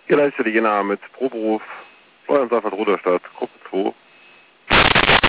Geleistete Jena mit Proberuf, Steuern Safert Ruderstadt, Gruppe 2.